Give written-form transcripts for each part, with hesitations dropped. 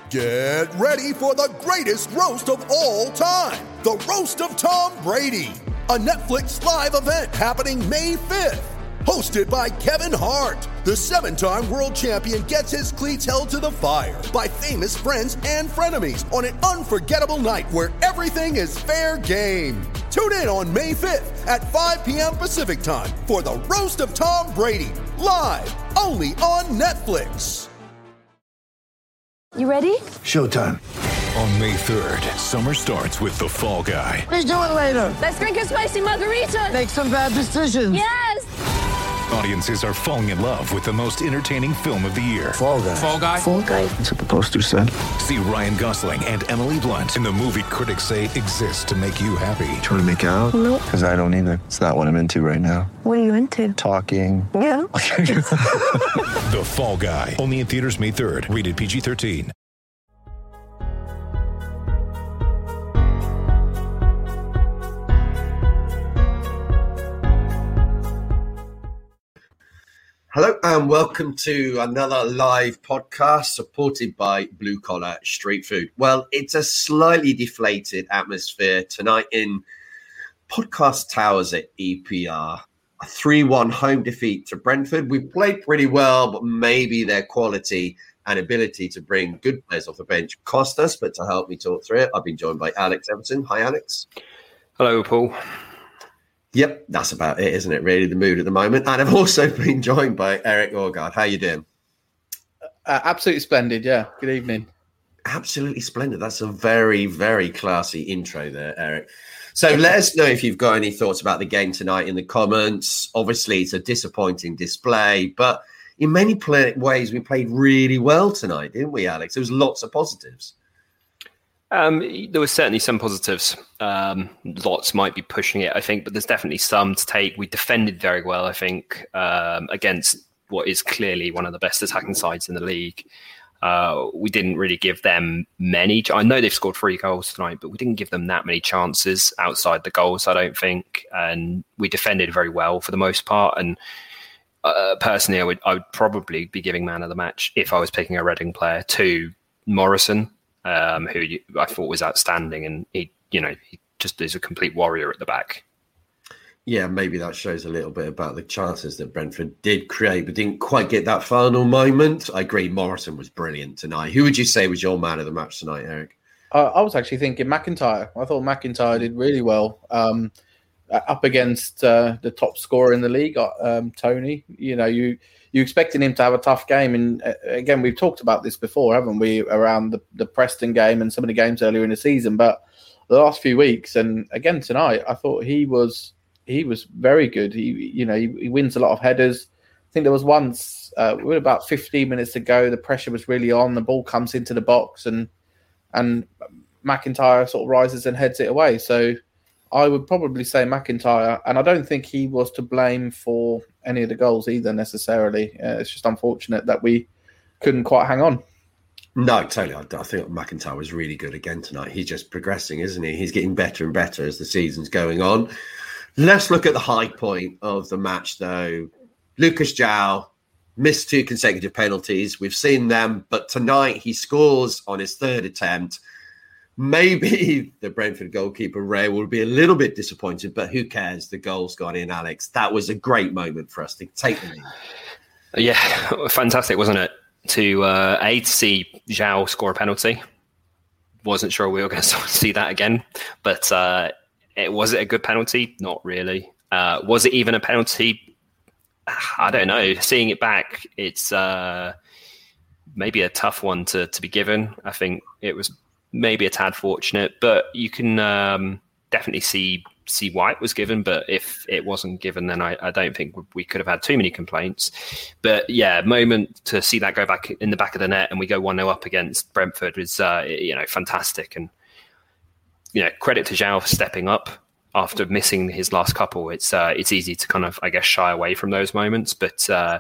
Get ready for the greatest roast of all time, the Roast of Tom Brady, a Netflix live event happening May 5th. Hosted by Kevin Hart, the 7-time world champion gets his cleats held to the fire by famous friends and frenemies on an unforgettable night where everything is fair game. Tune in on May 5th at 5 p.m. Pacific time for the Roast of Tom Brady, live only on Netflix. You ready? Showtime. On May 3rd, summer starts with The Fall Guy. Let's do it later. Let's drink a spicy margarita. Make some bad decisions. Yes! Audiences are falling in love with the most entertaining film of the year. Fall Guy. Fall Guy? Fall Guy. That's what the poster said. See Ryan Gosling and Emily Blunt in the movie critics say exists to make you happy. Trying to make it out? Nope. Because I don't either. It's not what I'm into right now. What are you into? Talking. Yeah. The Fall Guy. Only in theaters May 3rd. Rated PG-13. Hello and welcome to another live podcast supported by Blue Collar Street Food. Well, it's a slightly deflated atmosphere tonight in Podcast Towers at EPR. A 3-1 home defeat to Brentford. We've played pretty well, but maybe their quality and ability to bring good players off the bench cost us. But to help me talk through it, I've been joined by Alex Everton. Hi, Alex. Hello, Paul. Yep, that's about it, isn't it? Really, the mood at the moment. And I've also been joined by Eric Orgard. How you doing? Absolutely splendid, yeah. Good evening. Absolutely splendid. That's a very, very classy intro there, Eric. So let us know if you've got any thoughts about the game tonight in the comments. Obviously, it's a disappointing display, but in many ways, we played really well tonight, didn't we, Alex? There was lots of positives. There was certainly some positives. Lots might be pushing it, I think, but there's definitely some to take. We defended very well, I think, against what is clearly one of the best attacking sides in the league. We didn't really give them many. I know they've scored 3 goals tonight, but we didn't give them that many chances outside the goals, I don't think. And we defended very well for the most part. And personally, I would probably be giving man of the match if I was picking a Reading player to Morrison. Who I thought was outstanding, and he just is a complete warrior at the back. Yeah, maybe that shows a little bit about the chances that Brentford did create, but didn't quite get that final moment. I agree, Morrison was brilliant tonight. Who would you say was your man of the match tonight, Eric? I was actually thinking McIntyre. I thought McIntyre did really well up against the top scorer in the league, Tony. You expecting him to have a tough game. And again, we've talked about this before, haven't we, around the Preston game and some of the games earlier in the season. But the last few weeks, and again tonight, I thought he was very good. He wins a lot of headers. I think there was once, with about 15 minutes to go, the pressure was really on. The ball comes into the box and McIntyre sort of rises and heads it away. So I would probably say McIntyre, and I don't think he was to blame for any of the goals either necessarily. It's just unfortunate that we couldn't quite hang on. No, totally. I think McIntyre was really good again tonight. He's just progressing, isn't he? He's getting better and better as the season's going on. Let's look at the high point of the match, though. Lucas João missed 2 consecutive penalties. We've seen them, but tonight he scores on his 3rd attempt. Maybe the Brentford goalkeeper, Ray, will be a little bit disappointed, but who cares? The goal's gone in, Alex. That was a great moment for us to take the lead. Yeah, fantastic, wasn't it? To see João score a penalty. Wasn't sure we were going to see that again, but was it a good penalty? Not really. Was it even a penalty? I don't know. Seeing it back, it's maybe a tough one to be given. I think it was maybe a tad fortunate, but you can definitely see why it was given. But if it wasn't given, then I don't think we could have had too many complaints. But yeah, moment to see that go back in the back of the net and we go 1-0 up against Brentford was fantastic. And credit to João for stepping up after missing his last couple. It's easy to kind of, I guess, shy away from those moments. But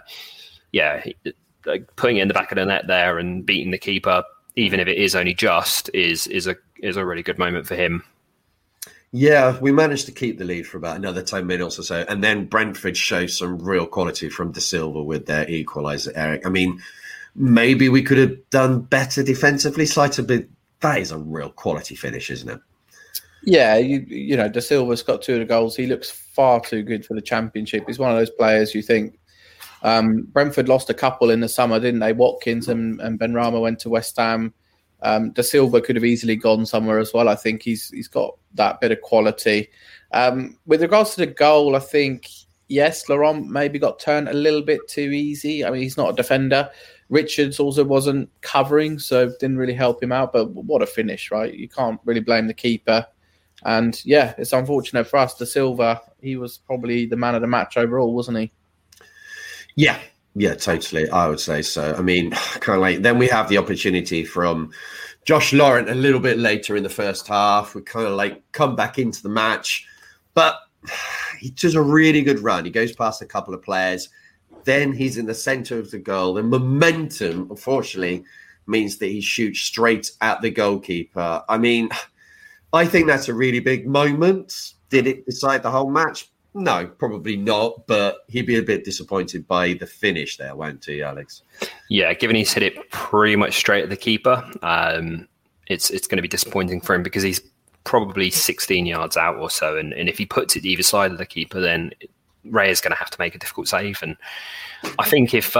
putting it in the back of the net there and beating the keeper, even if it is only just, is a really good moment for him. Yeah, we managed to keep the lead for about another 10 minutes or so. And then Brentford showed some real quality from De Silva with their equaliser, Eric. I mean, maybe we could have done better defensively. Slightly bit. That is a real quality finish, isn't it? Yeah, you know, Da Silva's got 2 of the goals. He looks far too good for the Championship. He's one of those players you think. Brentford lost a couple in the summer, didn't they? Watkins and Benrahma went to West Ham. Da Silva could have easily gone somewhere as well. I think he's got that bit of quality. With regards to the goal, I think, yes, Laurent maybe got turned a little bit too easy. I mean, he's not a defender. Richards also wasn't covering, so didn't really help him out. But what a finish, right? You can't really blame the keeper. And yeah, it's unfortunate for us. Da Silva, he was probably the man of the match overall, wasn't he? Yeah, totally. I would say so. I mean, kind of like then we have the opportunity from Josh Laurent a little bit later in the first half. We kind of like come back into the match, but he does a really good run. He goes past a couple of players. Then he's in the center of the goal. The momentum, unfortunately, means that he shoots straight at the goalkeeper. I mean, I think that's a really big moment. Did it decide the whole match? No, probably not. But he'd be a bit disappointed by the finish there, won't he, Alex? Yeah, given he's hit it pretty much straight at the keeper, it's going to be disappointing for him because he's probably 16 yards out or so. And if he puts it either side of the keeper, then Ray is going to have to make a difficult save. And I think if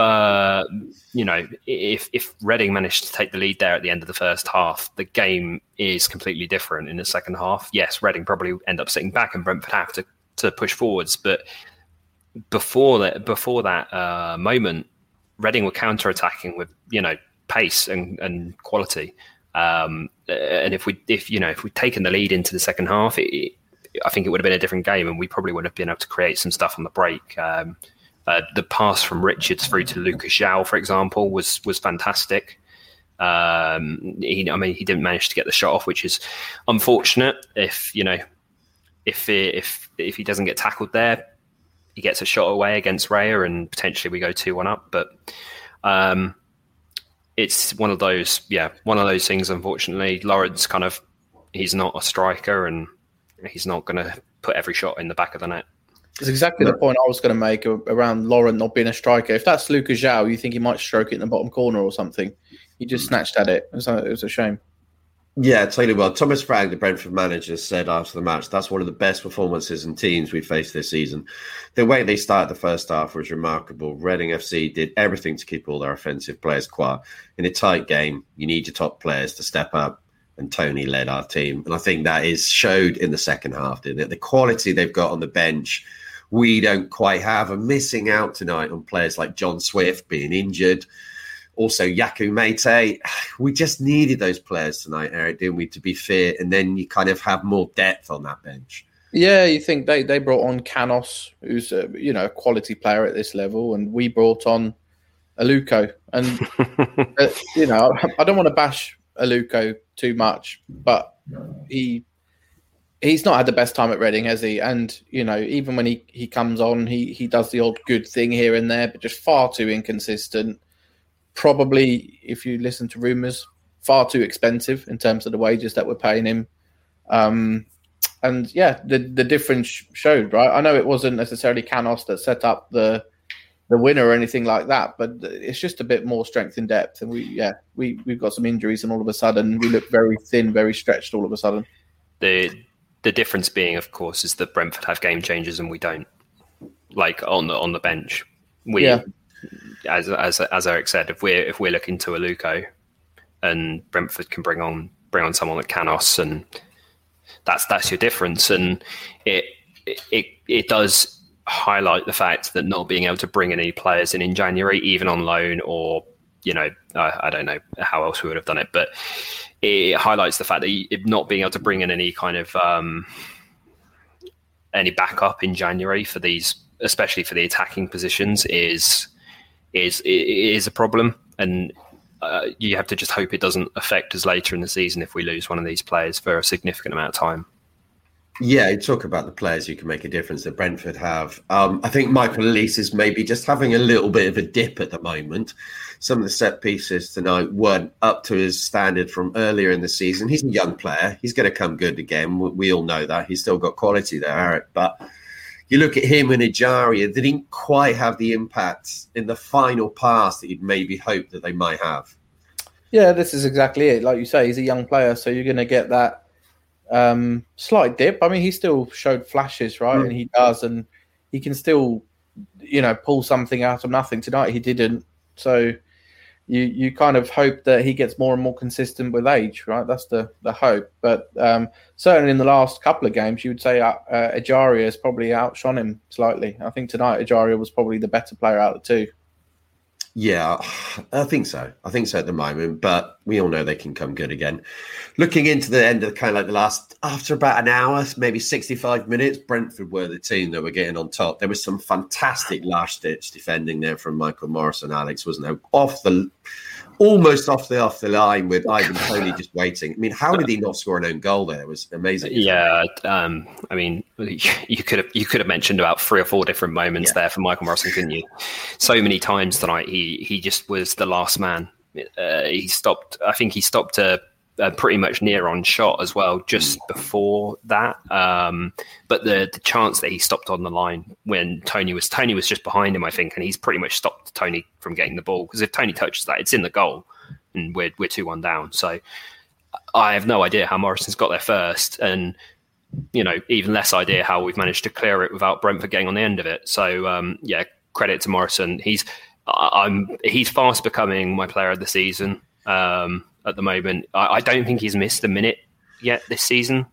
Reading managed to take the lead there at the end of the first half, the game is completely different in the second half. Yes, Reading probably end up sitting back and Brentford have to push forwards. But before that moment, Reading were counter-attacking with, pace and quality. And if we'd taken the lead into the second half, I think it would have been a different game, and we probably would have been able to create some stuff on the break. The pass from Richards through to Lucas João, for example, was fantastic. He didn't manage to get the shot off, which is unfortunate. If he doesn't get tackled there, he gets a shot away against Raya, and potentially we go 2-1 up. But it's one of those things. Unfortunately, Lawrence he's not a striker, and he's not going to put every shot in the back of the net. It's exactly the point I was going to make around Laurent not being a striker. If that's Lucas João, you think he might stroke it in the bottom corner or something. He just snatched at it. It was a shame. Yeah, totally. Well, Thomas Frank, the Brentford manager, said after the match, that's one of the best performances and teams we faced this season. The way they started the first half was remarkable. Reading FC did everything to keep all their offensive players quiet. In a tight game, you need your top players to step up, and Tony led our team. And I think that is showed in the second half, didn't it? The quality they've got on the bench, we don't quite have. And missing out tonight on players like John Swift being injured. Also, Yaku Mate. We just needed those players tonight, Eric, didn't we, to be fit? And then you kind of have more depth on that bench. Yeah, you think they brought on Canos, who's a quality player at this level, and we brought on Aluko. And, I don't want to bash Aluko too much, but he's not had the best time at Reading, has he? And, even when he comes on, he does the odd good thing here and there, but just far too inconsistent. Probably, if you listen to rumours, far too expensive in terms of the wages that we're paying him. The difference showed, right? I know it wasn't necessarily Canos that set up the winner or anything like that, but it's just a bit more strength in depth. And we've got some injuries, and all of a sudden we look very thin, very stretched all of a sudden. The difference being, of course, is that Brentford have game changers and we don't. Like on the bench. As Eric said, if we're looking to Aluko, and Brentford can bring on someone like Canos, and that's your difference. And it does highlight the fact that not being able to bring any players in January, even on loan, or I don't know how else we would have done it, but it highlights the fact that not being able to bring in any kind of any backup in January for these, especially for the attacking positions, is a problem. And you have to just hope it doesn't affect us later in the season if we lose one of these players for a significant amount of time. Yeah, you talk about the players who can make a difference that Brentford have. I think Michael Elise is maybe just having a little bit of a dip at the moment. Some of the set pieces tonight weren't up to his standard from earlier in the season. He's a young player. He's going to come good again. We all know that. He's still got quality there, Eric. But you look at him and Ejaria, they didn't quite have the impact in the final pass that you'd maybe hoped that they might have. Yeah, this is exactly it. Like you say, he's a young player, so you're going to get that slight dip. I mean, he still showed flashes, right? And he does, and he can still, pull something out of nothing. Tonight he didn't. So you kind of hope that he gets more and more consistent with age, right? That's the hope. But certainly in the last couple of games, you would say Ejaria has probably outshone him slightly. I think tonight Ejaria was probably the better player out of the two. Yeah, I think so. I think so at the moment, but we all know they can come good again. Looking into the end of kind of like the last, after about an hour, maybe 65 minutes, Brentford were the team that were getting on top. There was some fantastic last-ditch defending there from Michael Morrison, Alex, wasn't there? Almost off the line with Ivan Toney just waiting. I mean, how did he not score an own goal there? It was amazing. Yeah, I mean, you could have mentioned about 3 or 4 different moments there for Michael Morrison, couldn't you? So many times tonight, he just was the last man. He stopped. I think he stopped a pretty much near on shot as well just before that. But the chance that he stopped on the line when Toney was just behind him, I think, and he's pretty much stopped Toney from getting the ball, because if Toney touches that, it's in the goal, and we're 2-1 down. So I have no idea how Morrison's got there first, and even less idea how we've managed to clear it without Brentford getting on the end of it. So credit to Morrison. He's fast becoming my player of the season. At the moment, I don't think he's missed a minute yet this season.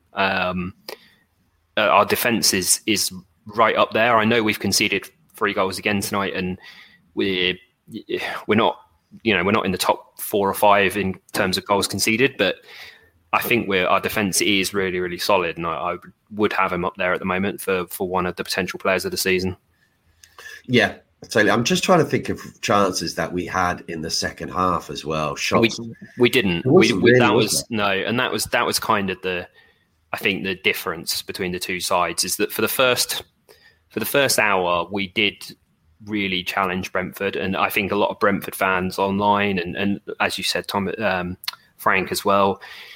Our defence is right up there. I know we've conceded 3 goals again tonight, and we're not in the top 4 or 5 in terms of goals conceded, but I think our defence is really, really solid, and I would have him up there at the moment for one of the potential players of the season. Yeah. I'm just trying to think of chances that we had in the second half as well. Shots. We didn't. That was kind of I think the difference between the two sides is that for the first hour we did really challenge Brentford, and I think a lot of Brentford fans online and as you said, Tom, Frank as well,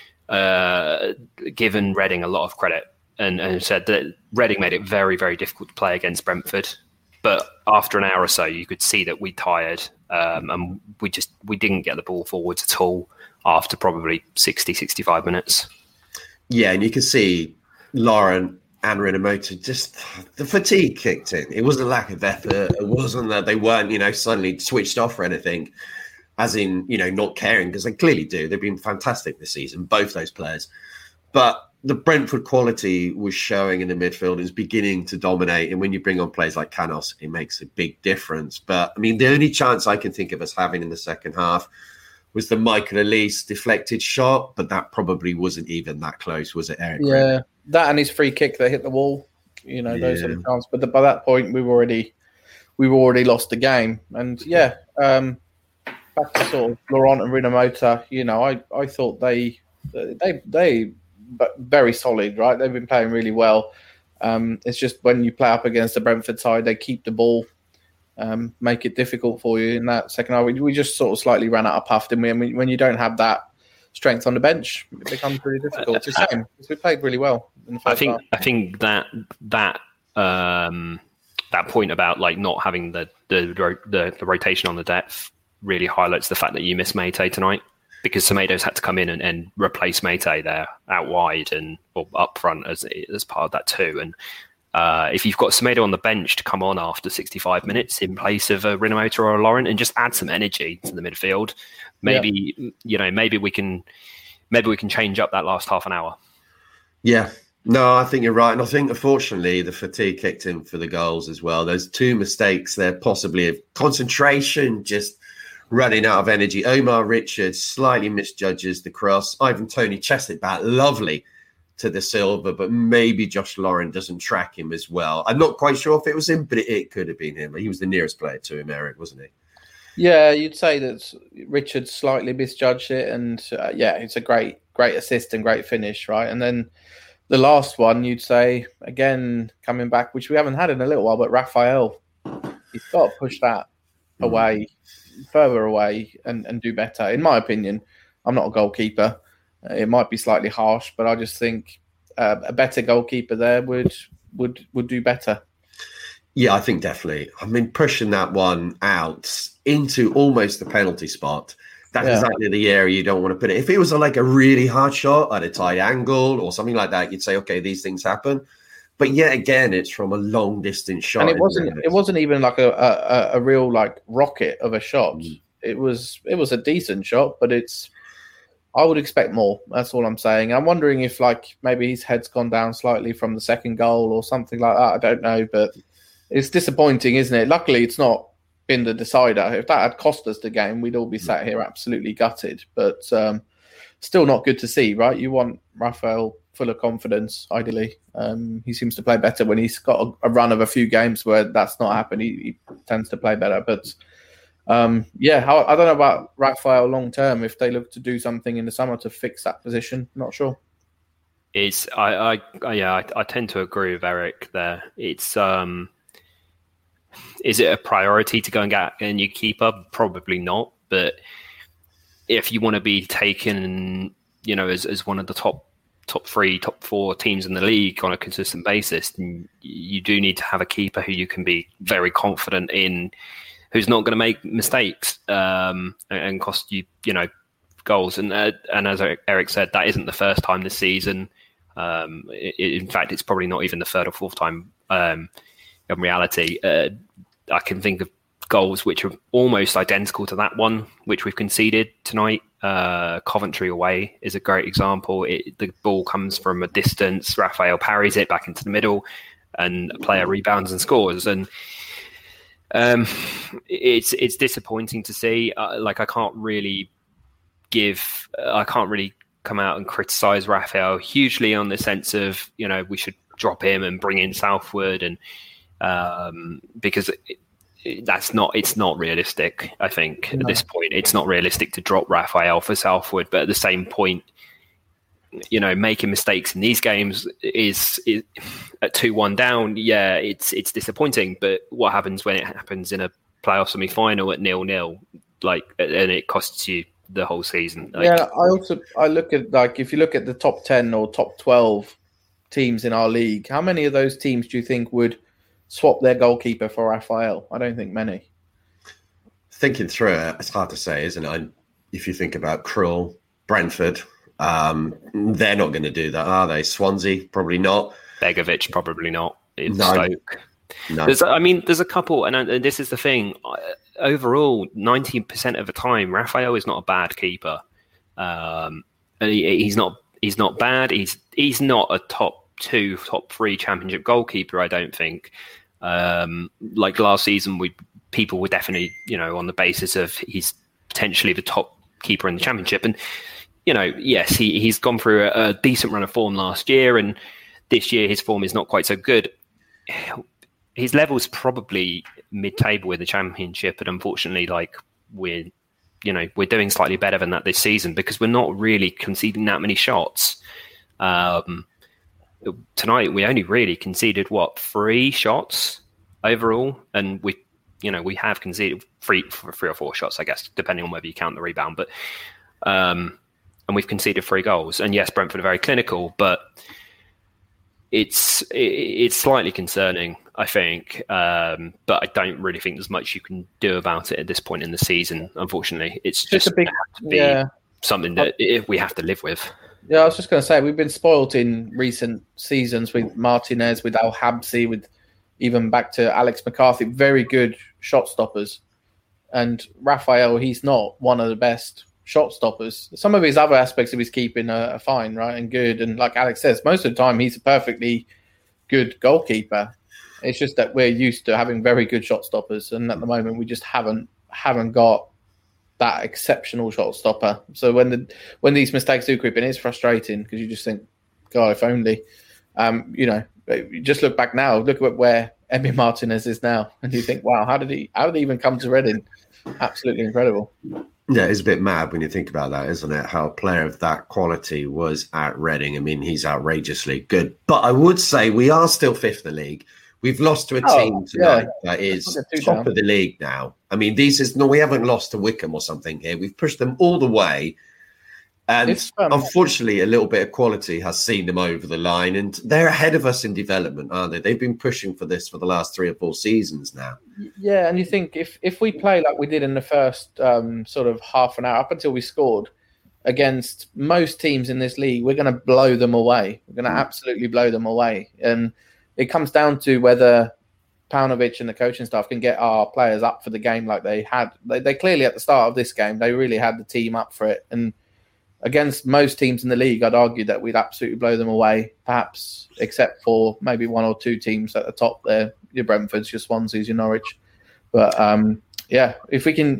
given Reading a lot of credit and said that Reading made it very, very difficult to play against Brentford. But after an hour or so, you could see that we tired, and we didn't get the ball forwards at all after probably 60, 65 minutes. Yeah, and you could see Lauren and Rinomhota, just the fatigue kicked in. It wasn't a lack of effort. It wasn't that they weren't, suddenly switched off or anything, as in, not caring, because they clearly do. They've been fantastic this season, both those players. But the Brentford quality was showing in the midfield, is beginning to dominate. And when you bring on players like Canos, it makes a big difference. But I mean, the only chance I can think of us having in the second half was the Michael Elise deflected shot, but that probably wasn't even that close, was it, Eric? Yeah, that and his free kick that hit the wall. Those are the chances. But by that point, we've already lost the game. And back to sort of Laurent and Rinomhota. I thought they but very solid, right? They've been playing really well. It's just when you play up against the Brentford side, they keep the ball, make it difficult for you in that second half. We just sort of slightly ran out of puff, didn't we? And when you don't have that strength on the bench, it becomes really difficult. It's a shame because we played really well in the first half. I think that point about like not having the rotation on the depth really highlights the fact that you missed Meite tonight. Because Semedo's had to come in and replace Meite there out wide or up front as part of that too. And if you've got Semedo on the bench to come on after 65 minutes in place of a Rinomhota or a Laurent and just add some energy to the midfield, maybe we can change up that last half an hour. Yeah. No, I think you're right. And I think, unfortunately, the fatigue kicked in for the goals as well. There's 2 mistakes there, possibly of concentration, just running out of energy. Omar Richards slightly misjudges the cross. Ivan Toney chests it back lovely to the Silva, but maybe Josh Lauren doesn't track him as well. I'm not quite sure if it was him, but it could have been him. He was the nearest player to him, Eric, wasn't he? Yeah, you'd say that Richards slightly misjudged it, and it's a great assist and great finish, right? And then the last one, you'd say, again, coming back, which we haven't had in a little while, but Raphael, he's got to push that away, further away and do better. In my opinion, I'm not a goalkeeper. It might be slightly harsh, but I just think a better goalkeeper there would do better. Yeah, I think definitely. I mean, pushing that one out into almost the penalty spot, that's exactly the area you don't want to put it. If it was like a really hard shot at a tight angle or something like that, you'd say, okay, these things happen. But yet again, it's from a long distance shot. And it wasn't even like a real like rocket of a shot. It was a decent shot, but I would expect more. That's all I'm saying. I'm wondering if like maybe his head's gone down slightly from the second goal or something like that. I don't know, but it's disappointing, isn't it? Luckily, it's not been the decider. If that had cost us the game, we'd all be sat here absolutely gutted. But still not good to see, right? You want Rafael full of confidence, ideally. He seems to play better when he's got a run of a few games where that's not happened. He tends to play better. But I don't know about Rafael long term. If they look to do something in the summer to fix that position, not sure. I tend to agree with Eric there. It's is it a priority to go and get a new keeper? Probably not. But if you want to be taken, as one of the top 3, top 4 teams in the league on a consistent basis, then you do need to have a keeper who you can be very confident in, who's not going to make mistakes and cost you, goals. And as Eric said, that isn't the first time this season. In fact, it's probably not even the third or fourth time. In reality, I can think of goals which are almost identical to that one, which we've conceded tonight. Coventry away is a great example. The ball comes from a distance, Rafael parries it back into the middle, and a player rebounds and scores. And it's disappointing to see. I can't really come out and criticise Rafael hugely on the sense of we should drop him and bring in Southwood, and because it's not realistic. I think at this point it's not realistic to drop Rafael for Southwood, but at the same point, making mistakes in these games is at 2-1 down. Yeah, it's disappointing, but what happens when it happens in a playoff semi-final at 0-0, and it costs you the whole season? I look at if you look at the top 10 or top 12 teams in our league, how many of those teams do you think would swap their goalkeeper for Rafael? I don't think many. Thinking through it, it's hard to say, isn't it? If you think about Krul, Brentford, they're not going to do that, are they? Swansea, probably not. Begovic, probably not. It's no. Stoke. No. There's a couple, and this is the thing. Overall, 19% of the time, Rafael is not a bad keeper. And he's not bad. He's not a top 2, top 3 championship goalkeeper, I don't think. Like last season, people were definitely, on the basis of he's potentially the top keeper in the championship. And, yes, he's gone through a decent run of form last year, and this year his form is not quite so good. His level's probably mid-table in the championship, but unfortunately, we're doing slightly better than that this season because we're not really conceding that many shots. Tonight we only really conceded 3 shots overall, and we have conceded 3 or 4 shots, I guess, depending on whether you count the rebound. But and we've conceded 3 goals. And yes, Brentford are very clinical, but it's slightly concerning, I think. But I don't really think there's much you can do about it at this point in the season. Unfortunately, it's just something that we have to live with. Yeah, I was just going to say, we've been spoilt in recent seasons with Martinez, with Al Habsi, with even back to Alex McCarthy, very good shot stoppers. And Rafael, he's not one of the best shot stoppers. Some of his other aspects of his keeping are fine, right, and good. And like Alex says, most of the time he's a perfectly good goalkeeper. It's just that we're used to having very good shot stoppers, and at the moment we just haven't got that exceptional shot stopper. So when these mistakes do creep in, it's frustrating because you just think, God, if only. You just look back now, look at where Emi Martinez is now, and you think, wow, how did he even come to Reading? Absolutely incredible. Yeah, it's a bit mad when you think about that, isn't it? How a player of that quality was at Reading. I mean, he's outrageously good. But I would say we are still 5th in the league. We've lost to a team tonight that is top of the league now. I mean, we haven't lost to Wickham or something here. We've pushed them all the way. And unfortunately, a little bit of quality has seen them over the line, and they're ahead of us in development, aren't they? They've been pushing for this for the last 3 or 4 seasons now. Yeah, and you think if we play like we did in the first sort of half an hour up until we scored against most teams in this league, we're going to blow them away. We're going to absolutely blow them away. And it comes down to whether Paunovic and the coaching staff can get our players up for the game like they had. They clearly, at the start of this game, they really had the team up for it. And against most teams in the league, I'd argue that we'd absolutely blow them away, perhaps except for maybe 1 or 2 teams at the top there, your Brentfords, your Swanseas, your Norwich. But if we can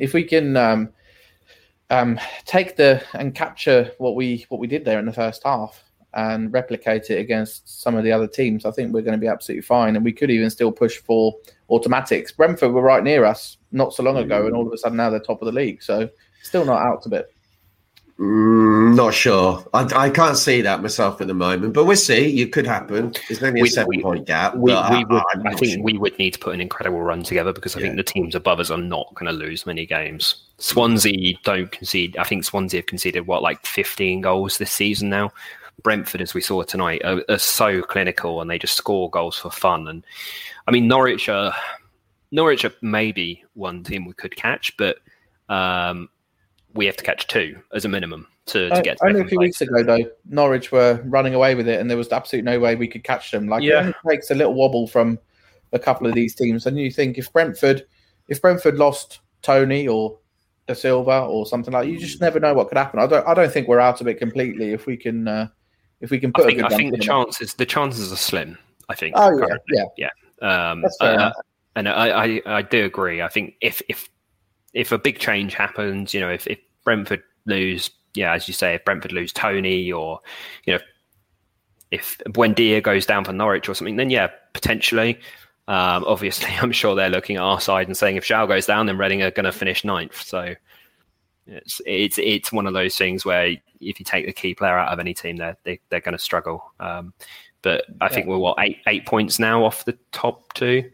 take and capture what we did there in the first half and replicate it against some of the other teams, I think we're going to be absolutely fine. And we could even still push for automatics. Brentford were right near us not so long ago, and all of a sudden now they're top of the league. So still not out of it. Not sure. I can't see that myself at the moment, but we'll see. It could happen. There's only a 7-point gap. I think we would need to put an incredible run together, because I think the teams above us are not going to lose many games. Swansea don't concede. I think Swansea have conceded, 15 goals this season now. Brentford, as we saw tonight, are so clinical, and they just score goals for fun. And I mean, Norwich are maybe one team we could catch, but we have to catch 2 as a minimum to get to only a few weeks ago, though, Norwich were running away with it, and there was absolutely no way we could catch them. It only takes a little wobble from a couple of these teams, and you think if Brentford lost Tony or Da Silva or something like that, you just never know what could happen. I don't think we're out of it completely if we can put. I think the chances are slim. I think. Oh yeah. That's fair enough. And I do agree. I think if a big change happens, if Brentford lose, as you say, if Brentford lose Tony, or if Buendia goes down for Norwich or something, then potentially. Obviously, I'm sure they're looking at our side and saying if Zhao goes down, then Reading are going to finish 9th. So it's one of those things where if you take the key player out of any team, they're going to struggle. But I think we're 8 points now off the top 2.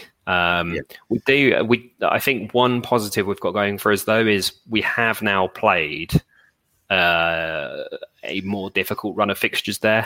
I think one positive we've got going for us, though, is we have now played a more difficult run of fixtures there.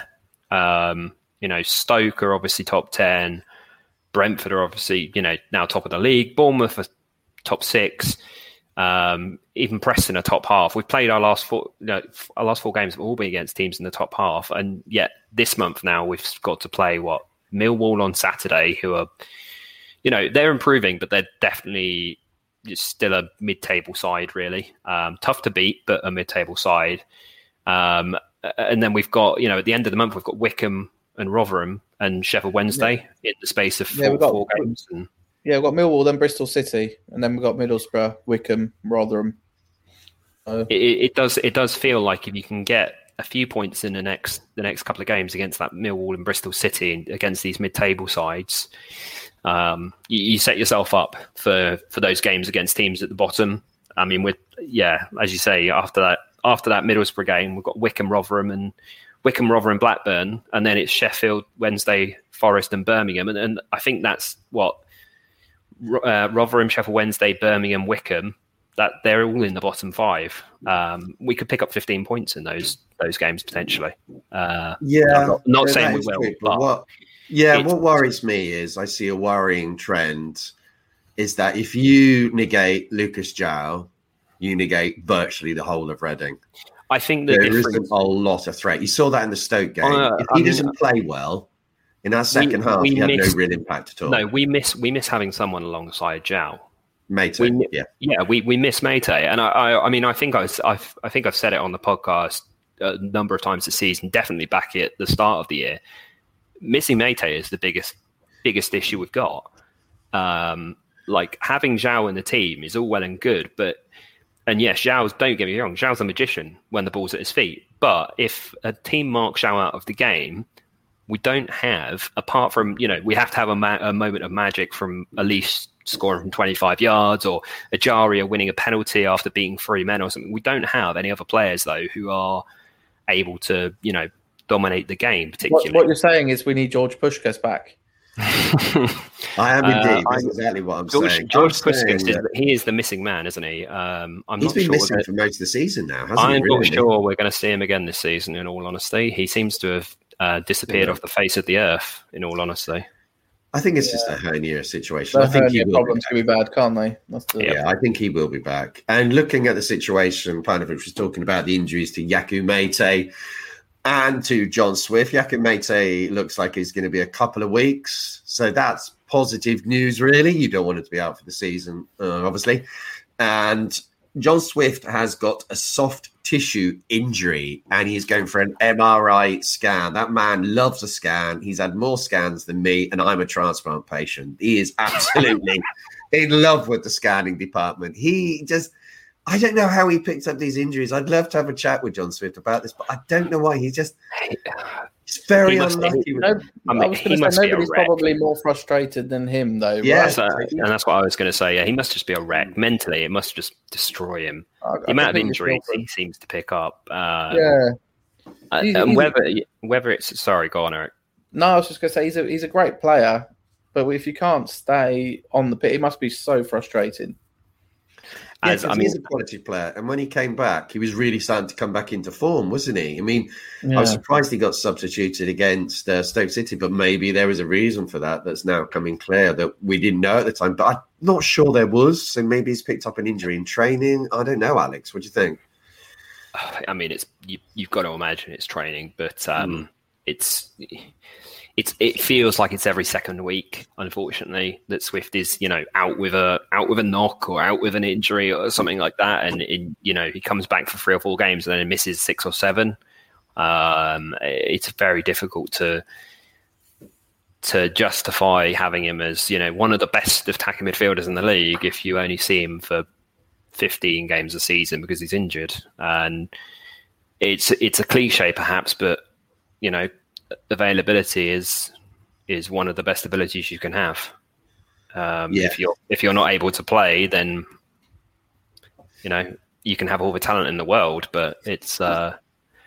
Stoke are obviously top 10. Brentford are obviously, now top of the league. Bournemouth are top 6. Even Preston are top half. We've played our last 4 games have all been against teams in the top half, and yet this month now we've got to play Millwall on Saturday, who are, they're improving, but they're definitely still a mid-table side, really. Tough to beat, but a mid-table side. And then we've got, at the end of the month, we've got Wycombe and Rotherham and Sheffield Wednesday in the space of 4 games. We've got Millwall, then Bristol City, and then we've got Middlesbrough, Wycombe, Rotherham. It does feel like if you can get a few points in the next couple of games against that Millwall and Bristol City and against these mid-table sides, you set yourself up for those games against teams at the bottom. I mean, as you say, after that Middlesbrough game, we've got Wycombe, Rotherham, Blackburn, and then it's Sheffield, Wednesday, Forest, and Birmingham. And I think that's what Rotherham, Sheffield Wednesday, Birmingham, Wycombe, that they're all in the bottom 5. We could pick up 15 points in those games potentially. I'm not saying we will. What worries me is I see a worrying trend is that if you negate Lucas João, you negate virtually the whole of Reading. I think there isn't a lot of threat. You saw that in the Stoke game. If he doesn't play well in our second half, he had no real impact at all. No, we miss having someone alongside João. Mate, we miss Mate, and I think I've said it on the podcast a number of times this season. Definitely back at the start of the year, missing Mate is the biggest issue we've got. Having João in the team is all well and good, and yes, don't get me wrong, Zhao's a magician when the ball's at his feet. But if a team marks Zhao out of the game, we don't have, apart from, we have to have a moment of magic from Elise scoring from 25 yards or Ajaria winning a penalty after beating 3 men or something. We don't have any other players, though, who are able to, dominate the game, particularly. What you're saying is we need George Puskás back. I am indeed. That's exactly what I'm saying. George Puskas, he is the missing man, isn't he? He's been missing for most of the season now, hasn't he? I'm not sure we're going to see him again this season, in all honesty. He seems to have disappeared off the face of the earth, in all honesty. I think it's just a hernia situation. I think problems can be bad, can't they? I think he will be back. And looking at the situation, Panovich was talking about the injuries to Yaku Mate and to John Swift. Yaku Mate looks like he's going to be a couple of weeks. So that's positive news, really. You don't want him to be out for the season, obviously. And John Swift has got a soft tissue injury and he's going for an MRI scan. That man loves a scan. He's had more scans than me, and I'm a transplant patient. He is absolutely in love with the scanning department. I don't know how he picked up these injuries. I'd love to have a chat with John Swift about this, but I don't know why. He's very unlucky. Nobody's probably more frustrated than him, though. Yeah, right? And that's what I was going to say. Yeah, he must just be a wreck. Mentally, it must just destroy him. The amount of injuries he seems to pick up. And whether it's... Sorry, go on, Eric. No, I was just going to say he's a great player, but if you can't stay on the pitch, it must be so frustrating. He's a quality player, and when he came back, he was really starting to come back into form, wasn't he? I mean, I was surprised he got substituted against Stoke City, but maybe there was a reason for that that's now coming clear that we didn't know at the time. But I'm not sure there was, so maybe he's picked up an injury in training. I don't know, Alex. What do you think? I mean, you've got to imagine it's training, but it feels like it's every second week, unfortunately, that Swift is, out with a knock or out with an injury or something like that, and he comes back for 3 or 4 games and then he misses 6 or 7. It's very difficult to justify having him as one of the best attacking midfielders in the league if you only see him for 15 games a season because he's injured. And it's a cliche perhaps, but availability is one of the best abilities you can have. If you're not able to play, then you can have all the talent in the world, but it's not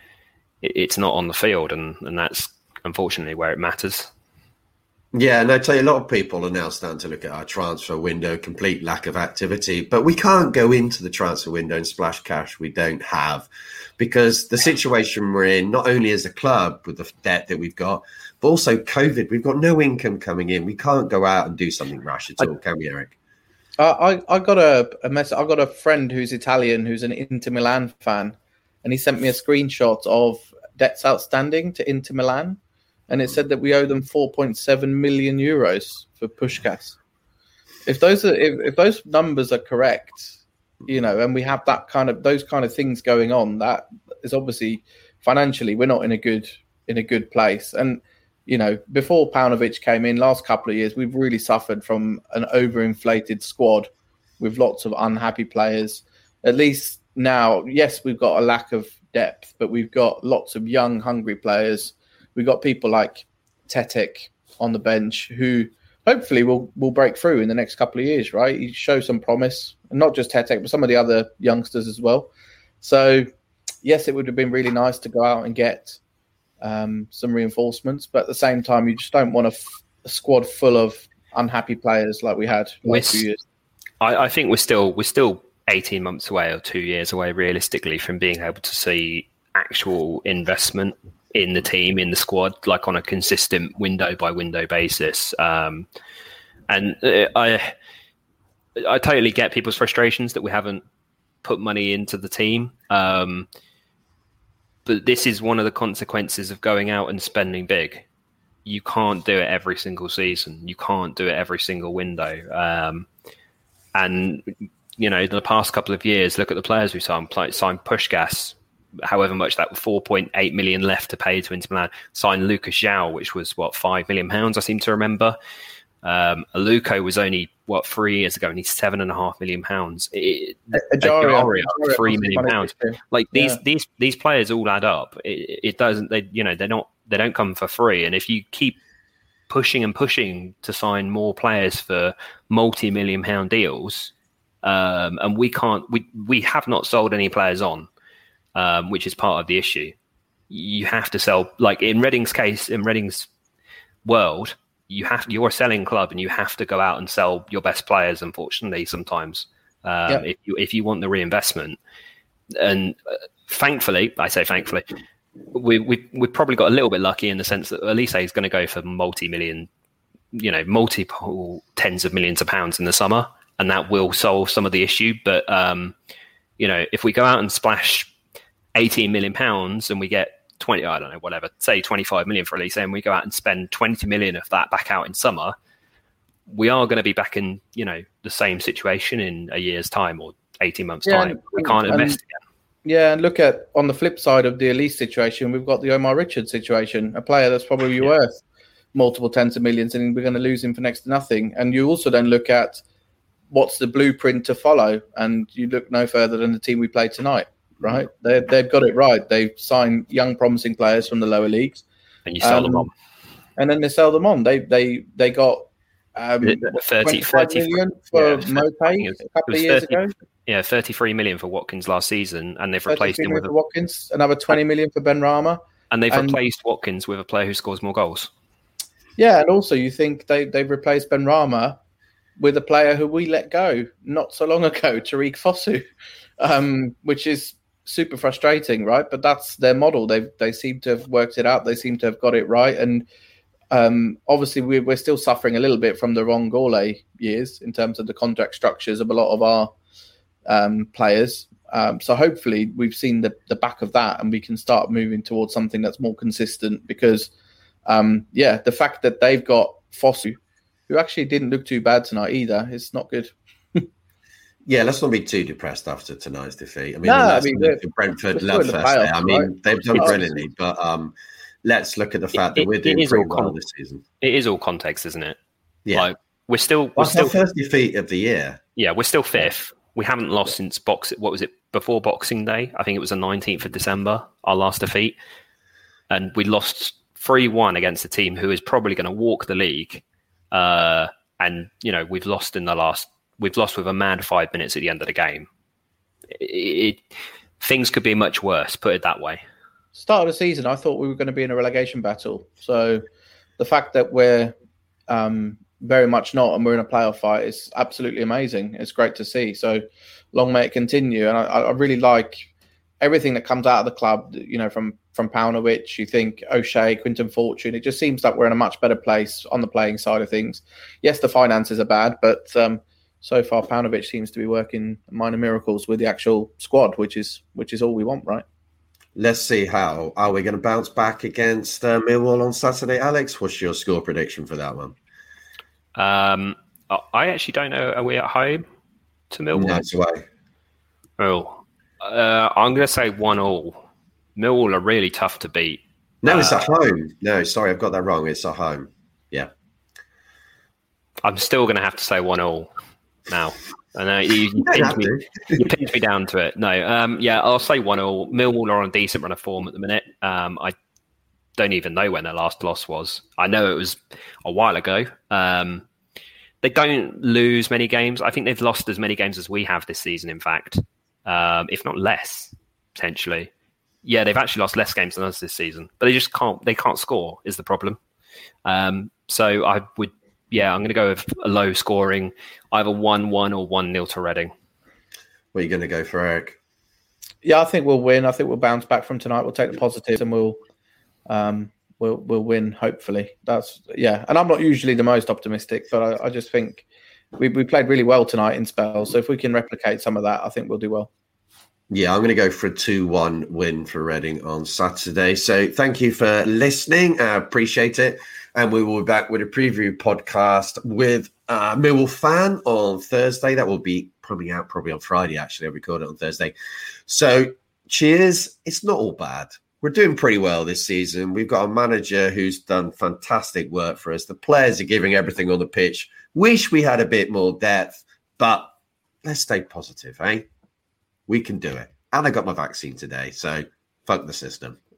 on the field, and that's unfortunately where it matters. Yeah, and I tell you, a lot of people are now starting to look at our transfer window, complete lack of activity. But we can't go into the transfer window and splash cash we don't have, because the situation we're in, not only as a club with the debt that we've got, but also COVID. We've got no income coming in. We can't go out and do something rash at all, can we, Eric? I got a message. I got a friend who's Italian, who's an Inter Milan fan, and he sent me a screenshot of debts outstanding to Inter Milan. And it said that we owe them 4.7 million euros for Puskás. If those numbers are correct, and we have those kind of things going on, that is obviously financially we're not in a good place. And before Paunovic came in, last couple of years we've really suffered from an overinflated squad with lots of unhappy players. At least now, yes, we've got a lack of depth, but we've got lots of young, hungry players. We've got people like Tetek on the bench who hopefully will break through in the next couple of years, right? He shows some promise, and not just Tetek, but some of the other youngsters as well. So, yes, it would have been really nice to go out and get some reinforcements, but at the same time, you just don't want a squad full of unhappy players like we had last few years. I think we're still 18 months away or 2 years away, realistically, from being able to see actual investment in the team, in the squad, like on a consistent window by window basis. And I totally get people's frustrations that we haven't put money into the team. But this is one of the consequences of going out and spending big. You can't do it every single season. You can't do it every single window. And the past couple of years, look at the players we signed. Signed Puskás, however much that 4.8 million left to pay to Inter Milan. Signed Lucas João, which was £5 million, I seem to remember. Aluko was only 3 years ago, and he's £7.5 million. Ajaria, £3 million. Like these players all add up. It doesn't. They don't come for free. And if you keep pushing and pushing to sign more players for multi-million pound deals, and we have not sold any players on. Which is part of the issue. You have to sell, like in Reading's case, in Reading's world, you're a selling club, and you have to go out and sell your best players. Unfortunately, sometimes if you want the reinvestment, and thankfully, we've probably got a little bit lucky in the sense that Elise is going to go for multiple tens of millions of pounds in the summer, and that will solve some of the issue. But if we go out and splash 18 million pounds and we get 20, I don't know, whatever, say 25 million for Elise, and we go out and spend 20 million of that back out in summer, we are going to be back in, the same situation in a year's time or 18 months time. We can't invest again. Yeah, and look at on the flip side of the Elise situation, we've got the Omar Richards situation, a player that's probably worth multiple tens of millions, and we're going to lose him for next to nothing. And you also then look at what's the blueprint to follow, and you look no further than the team we played tonight. Right, they've got it right. They've signed young, promising players from the lower leagues, and you sell them on. And then they sell them on. They got 30 million for Mopay a couple of years ago. Yeah, 33 million for Watkins last season, and they've replaced him with Watkins. Another 20 million for Benrahma, and they've replaced Watkins with a player who scores more goals. Yeah, and also you think they've replaced Benrahma with a player who we let go not so long ago, Tariq Fosu, which is super frustrating, right? But that's their model. They seem to have worked it out. They seem to have got it right. And obviously we're still suffering a little bit from the Ron Gourlay years in terms of the contract structures of a lot of our players. So hopefully we've seen the back of that, and we can start moving towards something that's more consistent, because the fact that they've got Fosu, who actually didn't look too bad tonight either, is not good. Yeah, let's not be too depressed after tonight's defeat. I mean, Brentford love first day. I mean, they've done brilliantly, but let's look at the fact that we're doing pretty well this season. It is all context, isn't it? Yeah, like, we're still our first defeat of the year. Yeah, we're still fifth. We haven't lost since before Boxing Day? I think it was the 19th of December, our last defeat, and we lost 3-1 against a team who is probably going to walk the league. And we've lost with a mad 5 minutes at the end of the game. Things could be much worse, put it that way. Start of the season, I thought we were going to be in a relegation battle. So the fact that we're very much not, and we're in a playoff fight, is absolutely amazing. It's great to see. So long may it continue. And I really like everything that comes out of the club, from Paunovic, you think O'Shea, Quinton Fortune. It just seems that we're in a much better place on the playing side of things. Yes, the finances are bad, but so far, Paunovic seems to be working minor miracles with the actual squad, which is all we want, right? Let's see how are we going to bounce back against Millwall on Saturday, Alex? What's your score prediction for that one? I actually don't know. Are we at home to Millwall? No, it's away. Oh, I'm going to say 1-1. Millwall are really tough to beat. No, it's at home. No, sorry, I've got that wrong. It's at home. Yeah. I'm still going to have to say 1-1. Now, I know you pinned me down to it. No, I'll say 1-1. Millwall are on a decent run of form at the minute. I don't even know when their last loss was. I know it was a while ago. They don't lose many games. I think they've lost as many games as we have this season, in fact, if not less, potentially. Yeah, they've actually lost less games than us this season, but they just can't. They can't score is the problem. So I would. Yeah, I'm going to go with a low scoring, either 1-1 or 1-0 to Reading. What are you going to go for, Eric? Yeah, I think we'll win. I think we'll bounce back from tonight. We'll take the positives and we'll win. Hopefully, And I'm not usually the most optimistic, but I just think we played really well tonight in spells. So if we can replicate some of that, I think we'll do well. Yeah, I'm going to go for a 2-1 win for Reading on Saturday. So thank you for listening. I appreciate it. And we will be back with a preview podcast with Millwall Fan on Thursday. That will be probably on Friday, actually. I'll record it on Thursday. So cheers. It's not all bad. We're doing pretty well this season. We've got a manager who's done fantastic work for us. The players are giving everything on the pitch. Wish we had a bit more depth, but let's stay positive, eh? We can do it. And I got my vaccine today, so fuck the system.